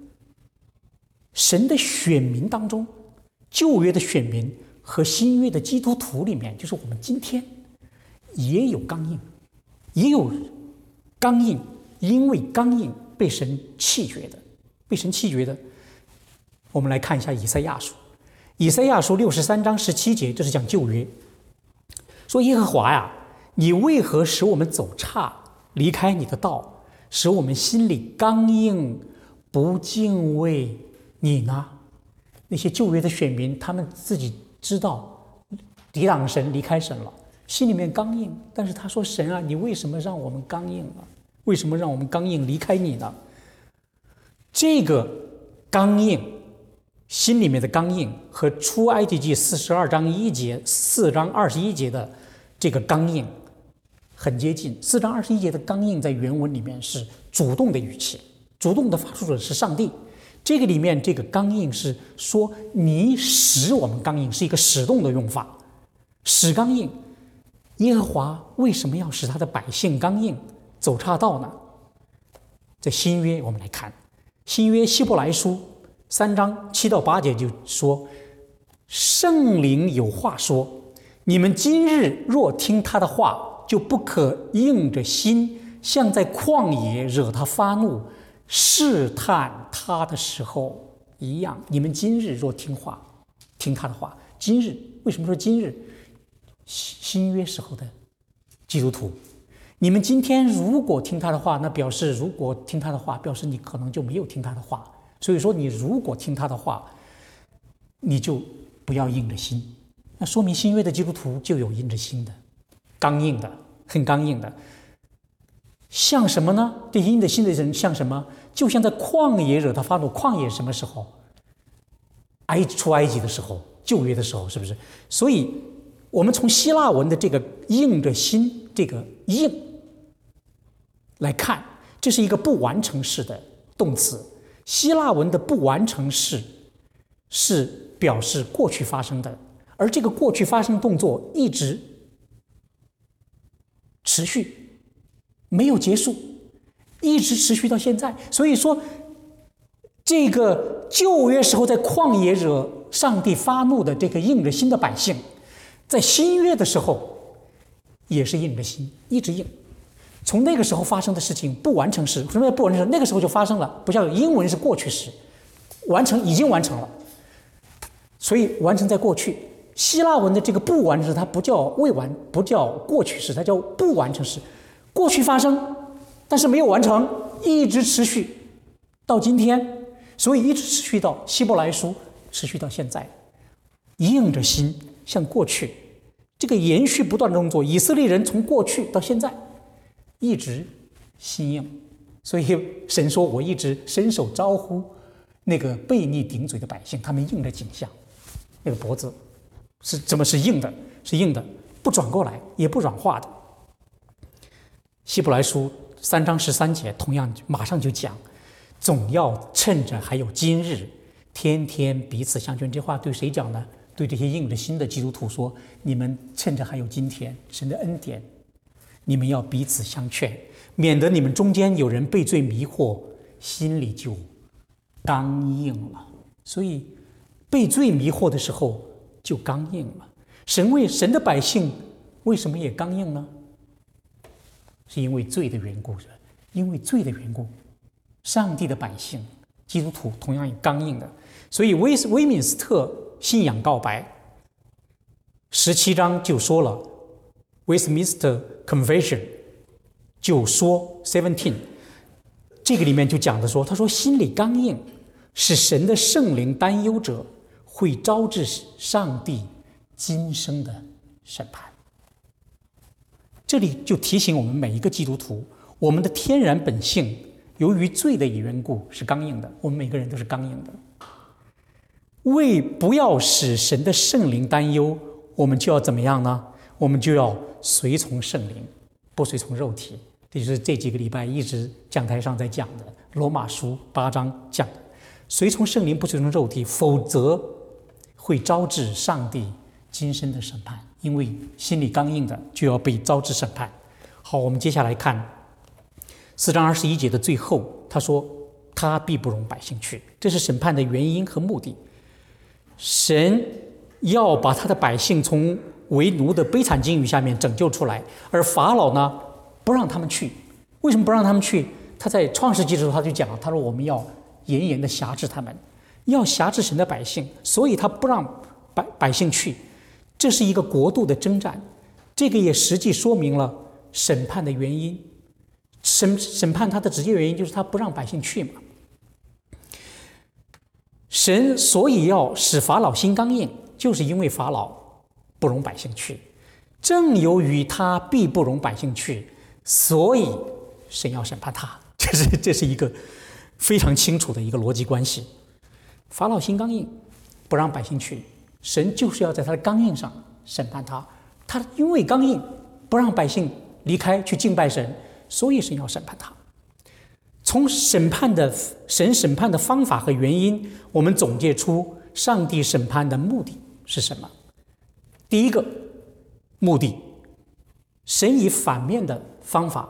神的选民当中，旧约的选民和新约的基督徒里面，就是我们今天也有刚硬，也有刚硬，因为刚硬被神弃绝的，被神弃绝的。 我们来看一下以赛亚书。以赛亚书六十三章十七节，这是讲旧约，说耶和华呀，你为何使我们走岔，离开你的道，使我们心里刚硬，不敬畏你呢？那些旧约的选民，他们自己知道抵挡神，离开神了，心里面刚硬。但是他说：“神啊，你为什么让我们刚硬啊？为什么让我们刚硬离开你呢？”这个刚硬，心里面的刚硬，和出埃及记四十二章一节、四章二十一节的这个刚硬很接近。四章二十一节的刚硬在原文里面是主动的语气，主动的发出者是上帝。这个里面这个刚硬是说你使我们刚硬，是一个使动的用法，使刚硬。耶和华为什么要使他的百姓刚硬，走岔道呢？在新约我们来看，新约希伯来书三章七到八节就说，圣灵有话说，你们今日若听他的话，就不可硬着心，像在旷野惹他发怒试探他的时候一样。你们今日若听话，听他的话。今日为什么说今日？新约时候的基督徒，你们今天如果听他的话，那表示如果听他的话，表示你可能就没有听他的话。所以说，你如果听他的话，你就不要硬着心。那说明新约的基督徒就有硬着心的，刚硬的，很刚硬的。像什么呢？这硬着心的人像什么？就像在旷野惹他发怒。旷野什么时候？埃出埃及的时候，旧约的时候，是不是？所以我们从希腊文的这个硬着心，这个硬来看，这是一个不完成式的动词。希腊文的不完成式是表示过去发生的，而这个过去发生动作一直持续，没有结束，一直持续到现在。所以说，这个旧约时候在旷野惹上帝发怒的这个硬着心的百姓，在新约的时候也是硬着心，一直硬。从那个时候发生的事情不完成时，什么叫不完成时？那个时候就发生了，不像英文是过去时，完成已经完成了，所以完成在过去。希腊文的这个不完成时，它不叫未完，不叫过去时，它叫不完成时。过去发生，但是没有完成，一直持续到今天，所以一直持续到希伯来书，持续到现在，硬着心向过去，这个延续不断的动作，以色列人从过去到现在一直心硬。所以神说，我一直伸手招呼那个悖逆顶嘴的百姓，他们硬着颈项，那个脖子是怎么是硬的？是硬的，不转过来，也不软化的。希伯来书三章十三节同样马上就讲，总要趁着还有今日，天天彼此相劝。这话对谁讲呢？对这些硬着心的基督徒说，你们趁着还有今天，神的恩典，你们要彼此相劝，免得你们中间有人被罪迷惑，心里就刚硬了。所以被罪迷惑的时候就刚硬了。神为神的百姓为什么也刚硬呢？是因为罪的缘故，因为罪的缘故，上帝的百姓基督徒同样也刚硬的。所以威威敏斯特信仰告白十七章就说了， Westminster Confession 就说 seventeen， 这个里面就讲的说，他说心里刚硬，使神的圣灵担忧者，会招致上帝今生的审判。这里就提醒我们每一个基督徒，我们的天然本性由于罪的缘故是刚硬的，我们每个人都是刚硬的。为不要使神的圣灵担忧，我们就要怎么样呢？我们就要随从圣灵，不随从肉体。这就是这几个礼拜一直讲台上在讲的罗马书八章讲的，随从圣灵，不随从肉体，否则会招致上帝今生的审判。因为心里刚硬的就要被招致审判。好，我们接下来看四章二十一节的最后，他说他必不容百姓去，这是审判的原因和目的。神要把他的百姓从为奴的悲惨境遇下面拯救出来，而法老呢不让他们去。为什么不让他们去？他在创世纪的时候他就讲，他说我们要严严的辖制他们， 要辖制神的百姓，所以他不让百百姓去，这是一个国度的征战。这个也实际说明了审判的原因。审审判他的直接原因就是他不让百姓去嘛。神所以要使法老心刚硬，就是因为法老不容百姓去。正由于他必不容百姓去，所以神要审判他。这是这是一个非常清楚的一个逻辑关系。法老心刚硬，不让百姓去，神就是要在他的刚硬上审判他。他因为刚硬，不让百姓离开去敬拜神，所以神要审判他。从审判的神审判的方法和原因，我们总结出上帝审判的目的是什么？第一个目的，神以反面的方法，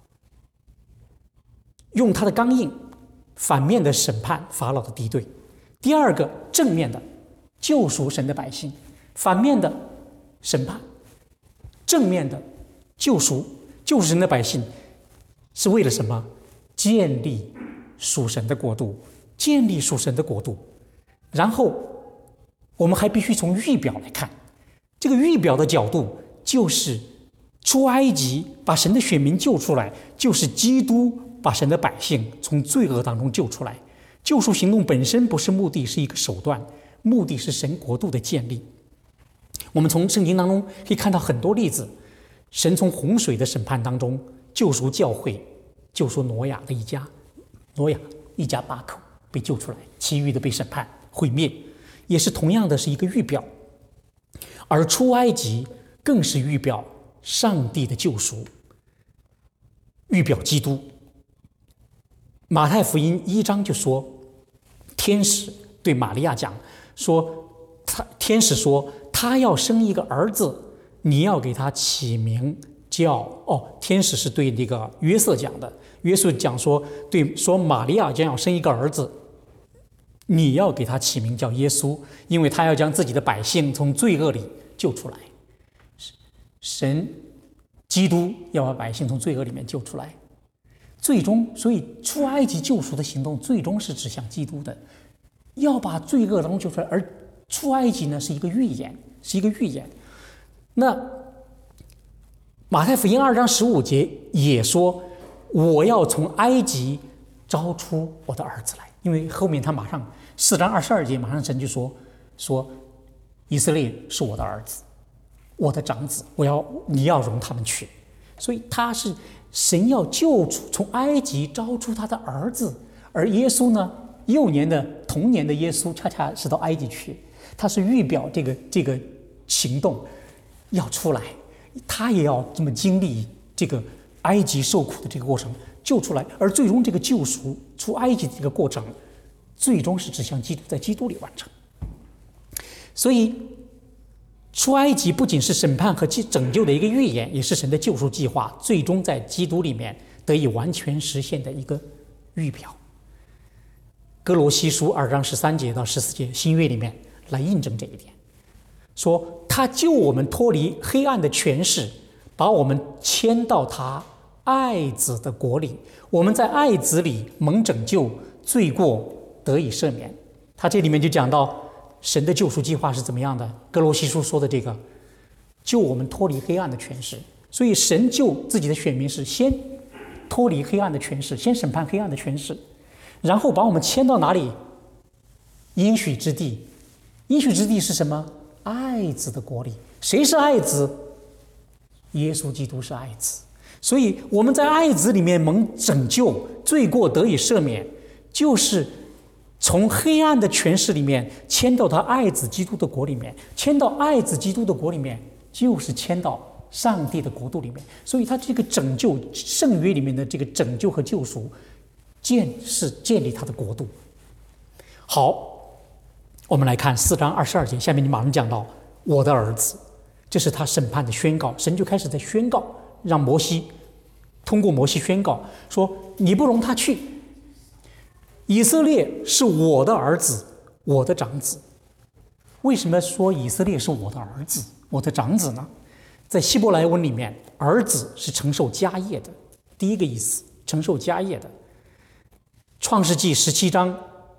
用他的刚硬反面的审判法老的敌对。第二个正面的救赎神的百姓，反面的审判，正面的救赎救赎神的百姓，是为了什么？建立属神的国度，建立属神的国度。然后我们还必须从预表来看，这个预表的角度就是出埃及把神的选民救出来，就是基督把神的百姓从罪恶当中救出来。救赎行动本身不是目的，是一个手段，目的是神国度的建立。我们从圣经当中可以看到很多例子，神从洪水的审判当中救赎教会，救赎挪亚的一家，挪亚一家八口被救出来，其余的被审判毁灭，也是同样的是一个预表。而出埃及更是预表上帝的救赎，预表基督。马太福音一章就说，天使对玛利亚讲说，他天使说他要生一个儿子，你要给他起名叫哦，天使是对那个约瑟讲的，约瑟讲说对说玛利亚将要生一个儿子，你要给他起名叫耶稣，因为他要将自己的百姓从罪恶里救出来。神基督要把百姓从罪恶里面救出来，最终所以出埃及救赎的行动最终是指向基督的，要把罪恶当中救出来。而出埃及呢是一个预言，是一个预言。那马太福音二章十五节也说，我要从埃及招出我的儿子来，因为后面他马上四章二十二节马上神就说说以色列是我的儿子，我的长子，我要你要容他们去。所以他是神要救出从埃及招出他的儿子。而耶稣呢，幼年的童年的耶稣恰恰是到埃及去，他是预表这个这个行动要出来，他也要这么经历这个埃及受苦的这个过程救出来。而最终这个救赎出埃及的这个过程最终是指向基督，在基督里完成。所以出埃及不仅是审判和拯救的一个预言，也是神的救赎计划最终在基督里面得以完全实现的一个预表。哥罗西书二章十三节到十四节新约里面来印证这一点，说他救我们脱离黑暗的权势，把我们迁到他爱子的国里，我们在爱子里蒙拯救，罪过得以赦免。他这里面就讲到神的救赎计划是怎么样的。哥罗西书说的这个救我们脱离黑暗的权势，所以神救自己的选民是先脱离黑暗的权势，先审判黑暗的权势，然后把我们迁到哪里？应许之地。应许之地是什么？爱子的国里。谁是爱子？耶稣基督是爱子。所以我们在爱子里面蒙拯救，罪过得以赦免，就是从黑暗的权势里面迁到他爱子基督的国里面，迁到爱子基督的国里面，就是迁到上帝的国度里面。所以他这个拯救，圣约里面的这个拯救和救赎，建是建立他的国度。好，我们来看四章二十二节，下面你马上讲到我的儿子，这是他审判的宣告。神就开始在宣告，让摩西通过摩西宣告说，你不容他去，以色列是我的儿子，我的长子。为什么说以色列是我的儿子，我的长子呢？在希伯来文里面，儿子是承受家业的，第一个意思，承受家业的。创世纪十七章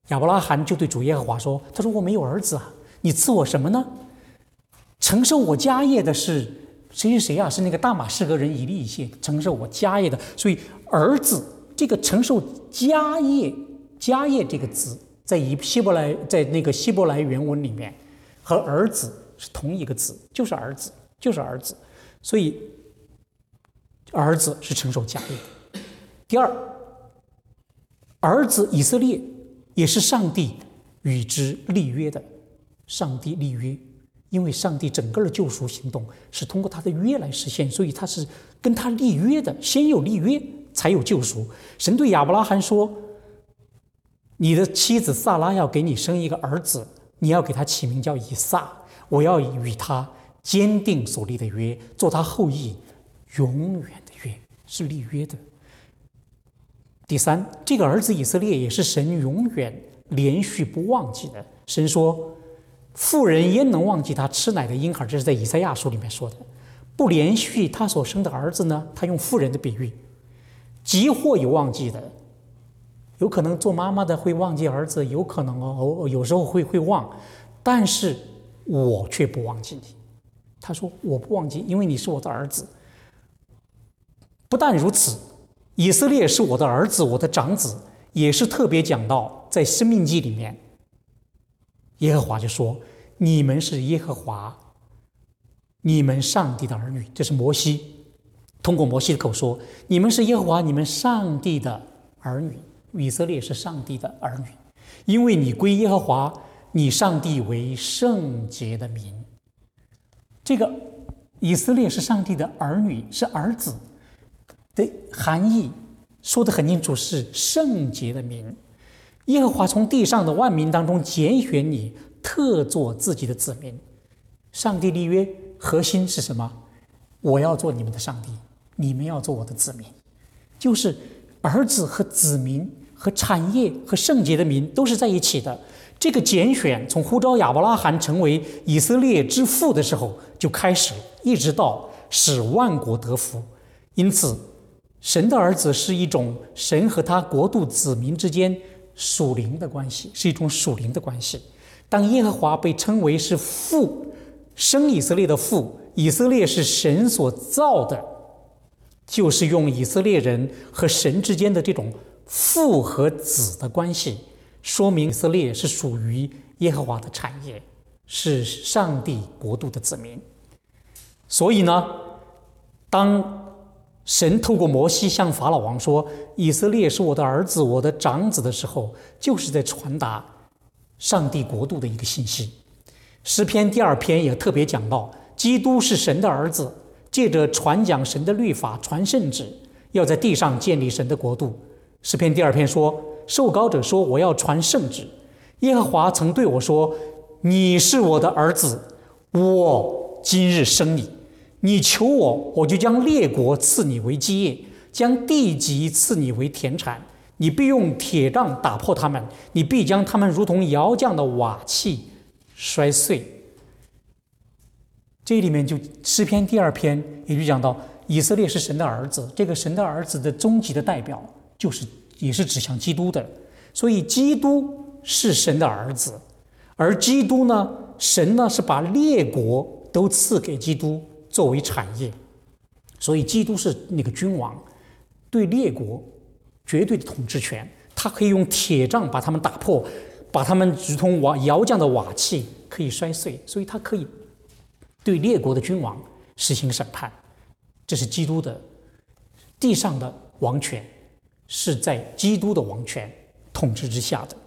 亚伯拉罕就对主耶和华说：“他说我没有儿子啊，你赐我什么呢？承受我家业的是谁谁谁啊？是那个大马士革人以利以谢承受我家业的。所以儿子这个承受家业，家业这个字，在以希伯来在那个希伯来原文里面，和儿子是同一个字，就是儿子，就是儿子。所以儿子是承受家业的。第二，儿子以色列。”也是上帝与之立约的，上帝立约，因为上帝整个的救赎行动是通过他的约来实现，所以他是跟他立约的，先有立约才有救赎。神对亚伯拉罕说：“你的妻子撒拉要给你生一个儿子，你要给他起名叫以撒，我要与他坚定所立的约，做他后裔永远的约，是立约的。”第三，这个儿子以色列也是神永远连续不忘记的。神说：“妇人焉能忘记他吃奶的婴孩？”这是在以赛亚书里面说的。不连续他所生的儿子呢？他用妇人的比喻。即或有忘记的，有可能做妈妈的会忘记儿子，有可能哦，有时候会会忘，但是我却不忘记你。他说：“我不忘记，因为你是我的儿子。”不但如此。以色列是我的儿子，我的长子，也是特别讲到在申命记里面，耶和华就说：“你们是耶和华，你们上帝的儿女。”这是摩西通过摩西的口说：“你们是耶和华，你们上帝的儿女。”以色列是上帝的儿女，因为你归耶和华，你上帝为圣洁的民。这个以色列是上帝的儿女，是儿子。的含义说得很清楚，是圣洁的民。耶和华从地上的万民当中拣选你，特作自己的子民。上帝立约核心是什么？我要做你们的上帝，你们要做我的子民。就是儿子和子民和产业和圣洁的民都是在一起的。这个拣选从呼召亚伯拉罕成为以色列之父的时候就开始，一直到使万国得福。因此神的儿子是一种神和他国度子民之间属灵的关系，是一种属灵的关系。当耶和华被称为是父，生以色列的父，以色列是神所造的，就是用以色列人和神之间的这种父和子的关系，说明以色列是属于耶和华的产业，是上帝国度的子民。所以呢，当神透过摩西向法老王说以色列是我的儿子，我的长子的时候，就是在传达上帝国度的一个信息。诗篇第二篇也特别讲到，基督是神的儿子，借着传讲神的律法，传圣旨，要在地上建立神的国度。诗篇第二篇说，受膏者说，我要传圣旨。耶和华曾对我说，你是我的儿子，我今日生你。你求我，我就将列国赐你为基业，将地级赐你为田产。你必用铁杖打破他们，你必将他们如同窑匠的瓦器摔碎。这里面就诗篇第二篇也就讲到以色列是神的儿子，这个神的儿子的终极的代表就是也是指向基督的。所以基督是神的儿子，而基督呢，神呢是把列国都赐给基督作为产业，所以基督是那个君王，对列国绝对的统治权，他可以用铁杖把他们打破，把他们如同瓦窑匠的瓦器可以摔碎，所以他可以对列国的君王实行审判。这是基督的地上的王权，是在基督的王权统治之下的。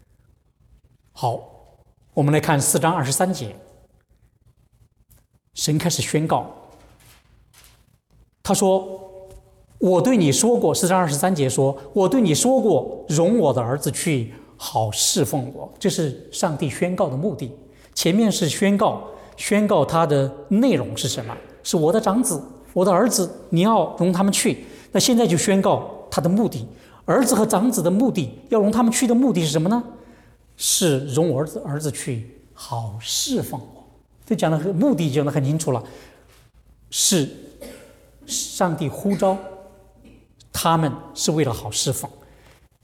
好，我们来看四章二十三节，神开始宣告，他说，我对你说过，四章二十三节说，我对你说过，容我的儿子去，好侍奉我。这是上帝宣告的目的。前面是宣告，宣告他的内容是什么？是我的长子，我的儿子，你要容他们去。那现在就宣告他的目的，儿子和长子的目的，要容他们去的目的是什么呢？是容我儿子儿子去，好侍奉我。这讲的目的讲得很清楚了，是上帝呼召他们是为了好侍奉。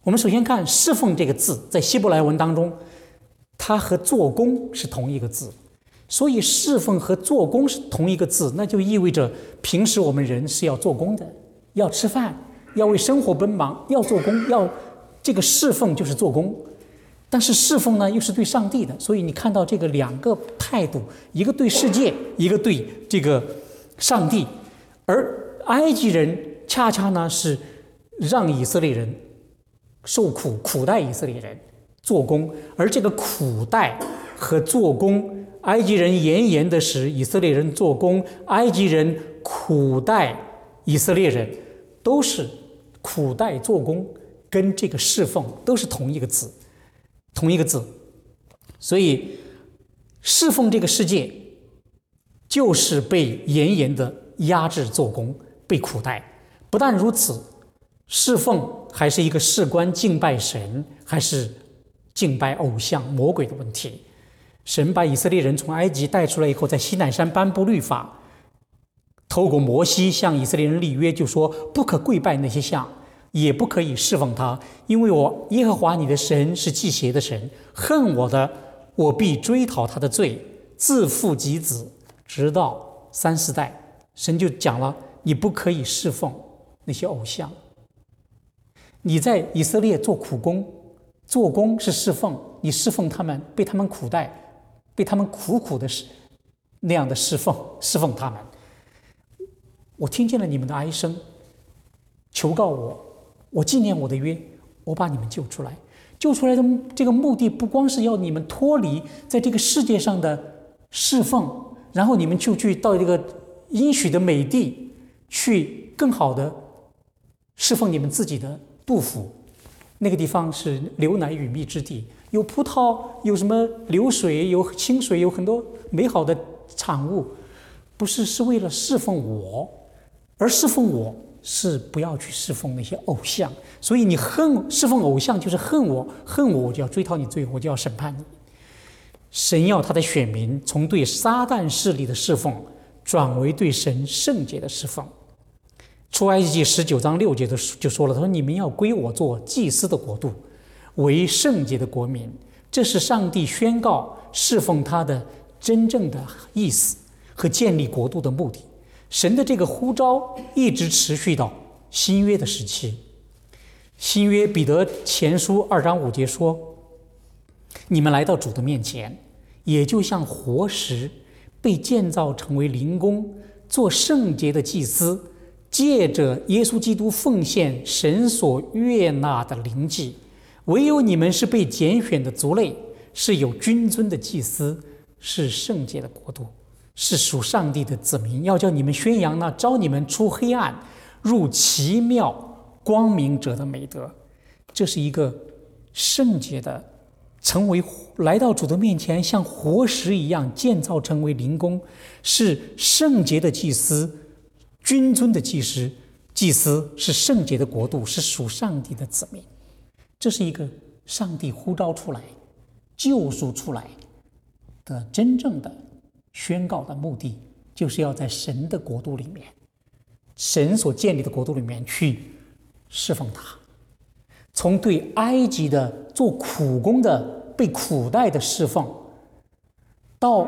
我们首先看侍奉这个字，在希伯来文当中，它和做工是同一个字，所以侍奉和做工是同一个字，那就意味着平时我们人是要做工的，要吃饭，要为生活奔忙，要做工，要这个侍奉就是做工。但是侍奉呢，又是对上帝的，所以你看到这个两个态度，一个对世界，一个对这个上帝。而埃及人恰恰呢是让以色列人受苦，苦待以色列人做工，而这个苦待和做工，埃及人严严的使以色列人做工，埃及人苦待以色列人，都是苦待做工跟这个侍奉都是同一个字，同一个字。所以侍奉这个世界就是被严严的压制做工，被苦待。不但如此，侍奉还是一个事关敬拜神还是敬拜偶像魔鬼的问题。神把以色列人从埃及带出来以后，在西乃山颁布律法，透过摩西向以色列人立约，就说不可跪拜那些像，也不可以侍奉他，因为我耶和华你的神是忌邪的神，恨我的，我必追讨他的罪，自父及子，直到三四代。神就讲了，你不可以侍奉那些偶像。你在以色列做苦工，做工是侍奉，你侍奉他们，被他们苦待，被他们苦苦的那样的侍奉，侍奉他们。我听见了你们的哀声，求告我，我纪念我的约，我把你们救出来。救出来的这个目的，不光是要你们脱离在这个世界上的侍奉，然后你们就去到这个应许的美地，去更好的侍奉你们自己的杜甫。那个地方是流奶与蜜之地，有葡萄，有什么流水，有清水，有很多美好的产物，不是是为了侍奉我，而侍奉我是不要去侍奉那些偶像。所以你恨侍奉偶像，就是恨我，恨我，我就要追讨你罪，我就要审判你。神要他的选民从对撒旦势力的侍奉转为对神圣洁的侍奉。出埃及记十九章六节的就说了，他说你们要归我做祭司的国度，为圣洁的国民，这是上帝宣告侍奉他的真正的意思和建立国度的目的。神的这个呼召一直持续到新约的时期。新约彼得前书二章五节说，你们来到主的面前，也就像活石被建造成为灵宫，做圣洁的祭司，借着耶稣基督奉献神所悦纳的灵祭。唯有你们是被拣选的族类，是有君尊的祭司，是圣洁的国度，是属上帝的子民，要叫你们宣扬那召你们出黑暗入奇妙光明者的美德。这是一个圣洁的，成为来到主的面前，像活石一样建造成为灵宫，是圣洁的祭司，君尊的祭司，祭司是圣洁的国度，是属上帝的子民。这是一个上帝呼召出来、救赎出来的真正的宣告的目的，就是要在神的国度里面，神所建立的国度里面去侍奉他。从对埃及的做苦工的被苦待的侍奉，到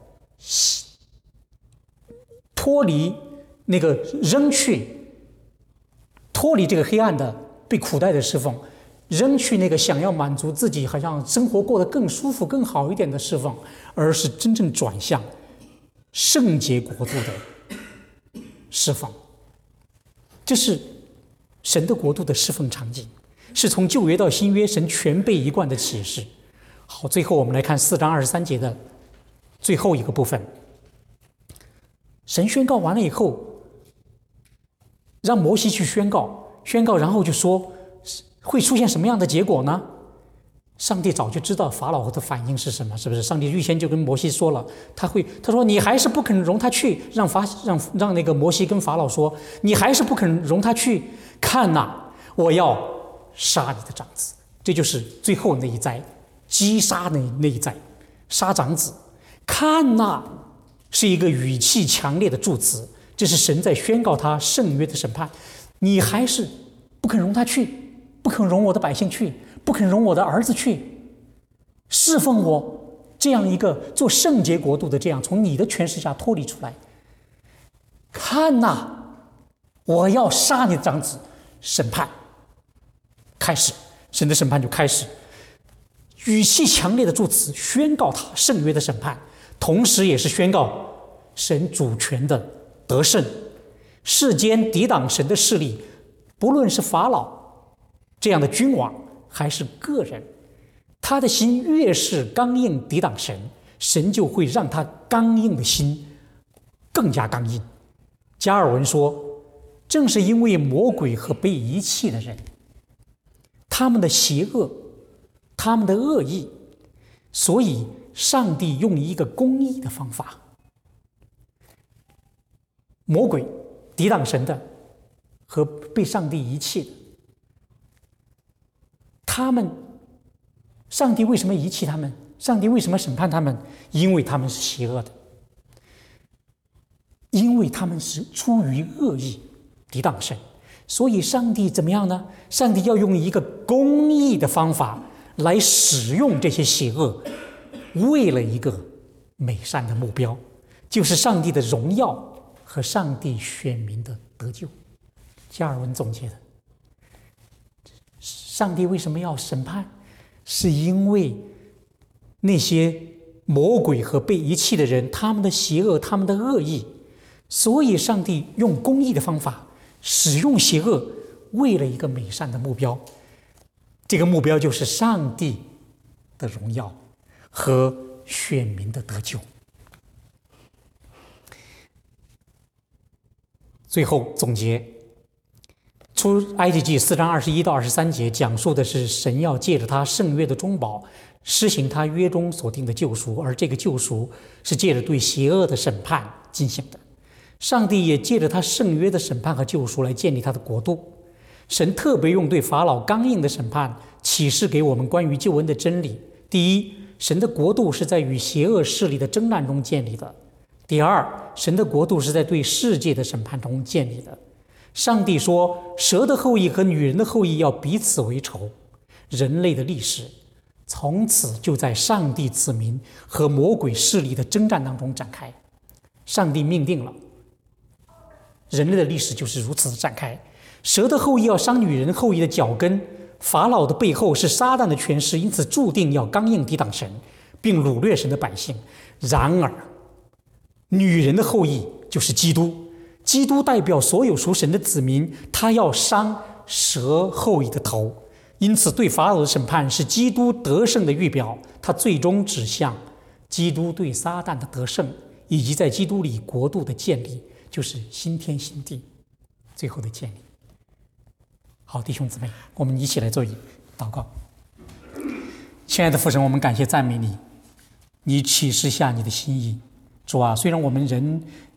脱离那个扔去脱离这个黑暗的被苦待的侍奉，扔去那个想要满足自己好像生活过得更舒服更好一点的侍奉，而是真正转向圣洁国度的侍奉。这是神的国度的侍奉场景，是从旧约到新约神全被一贯的启示。好，最后我们来看四章二十三节的最后一个部分。神宣告完了以后，让摩西去宣告，宣告然后就说会出现什么样的结果呢？上帝早就知道法老的反应是什么，是不是？上帝预先就跟摩西说了，他会他说你还是不肯容他去，让法让让那个摩西跟法老说，你还是不肯容他去，看哪，我要杀你的长子。这就是最后那一灾，击杀那那一灾，杀长子。看哪是一个语气强烈的助词，这是神在宣告他圣约的审判。你还是不肯容他去，不不肯容我的百姓去，不肯容我的儿子去侍奉我这样一个做圣洁国度的，这样从你的权势下脱离出来。看哪，我要杀你的长子。审判开始，神的审判就开始，语气强烈的助词宣告他圣约的审判，同时也是宣告神主权的得胜。世间抵挡神的势力，不论是法老这样的君王，还是个人，他的心越是刚硬抵挡神，神就会让他刚硬的心更加刚硬。加尔文说，正是因为魔鬼和被遗弃的人，他们的邪恶，他们的恶意，所以上帝用一个公义的方法。魔鬼抵挡神的和被上帝遗弃的，他们，上帝为什么遗弃他们？上帝为什么审判他们？因为他们是邪恶的，因为他们是出于恶意抵挡神，所以上帝怎么样呢？上帝要用一个公义的方法来使用这些邪恶，为了一个美善的目标，就是上帝的荣耀和上帝选民的得救。加尔文总结的，上帝为什么要审判？是因为那些魔鬼和被遗弃的人，他们的邪恶，他们的恶意，所以上帝用公义的方法使用邪恶，为了一个美善的目标。这个目标就是上帝的荣耀和选民的得救。最后总结，出埃及记四章二十一到二十三节讲述的是神要借着他圣约的中保施行他约中所定的救赎，而这个救赎是借着对邪恶的审判进行的。上帝也借着他圣约的审判和救赎来建立他的国度。神特别用对法老刚硬的审判启示给我们关于救恩的真理。第一，神的国度是在与邪恶势力的征战中建立的。第二，神的国度是在对世界的审判中建立的。上帝说，蛇的后裔和女人的后裔要彼此为仇。人类的历史从此就在上帝子民和魔鬼势力的征战当中展开。上帝命定了，人类的历史就是如此的展开。蛇的后裔要伤女人后裔的脚跟，法老的背后是撒旦的权势，因此注定要刚硬抵挡神，并掳掠神的百姓。然而，女人的后裔就是基督，基督代表所有属神的子民，他要伤蛇后裔的头。因此，对法老的审判是基督得胜的预表，它最终指向基督对撒旦的得胜，以及在基督里国度的建立，就是新天新地最后的建立。好，弟兄姊妹，我们一起来做一祷告。亲爱的父神，我们感谢赞美你，你启示下你的心意。主啊，虽然我们人